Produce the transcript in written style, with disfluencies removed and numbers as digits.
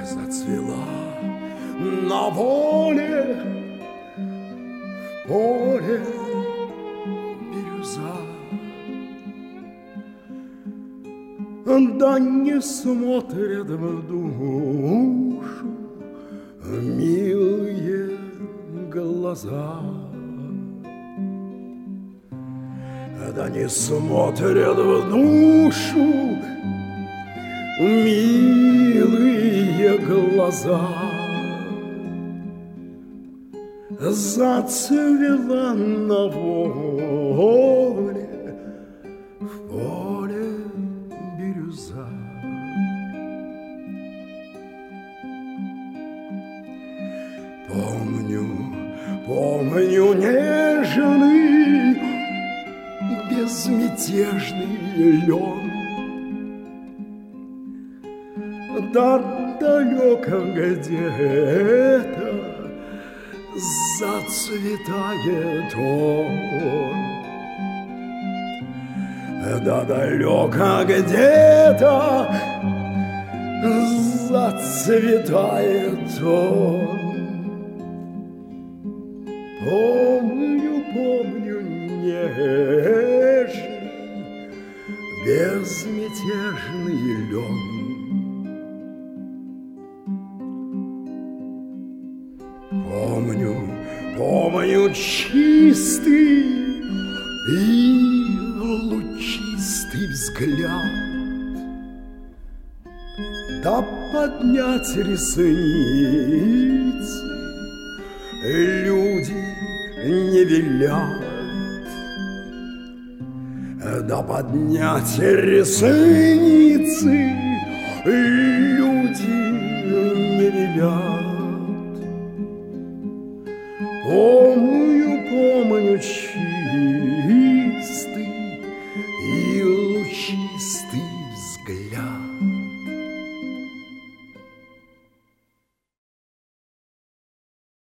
Зацвела на воле, в поле бирюза. Да не смотрят в душу милые глаза. Да не смотрят в душу милые глаза. Зацвела на воле, в поле бирюза. Помню нежный, безмятежный лен. Да далеко где-то зацветает он. Да далеко где-то зацветает он. Помню нежный, безмятежный лен. Помню чистый и лучистый взгляд. Да поднять ресницы люди не велят. Да поднять ресницы люди не велят. Помню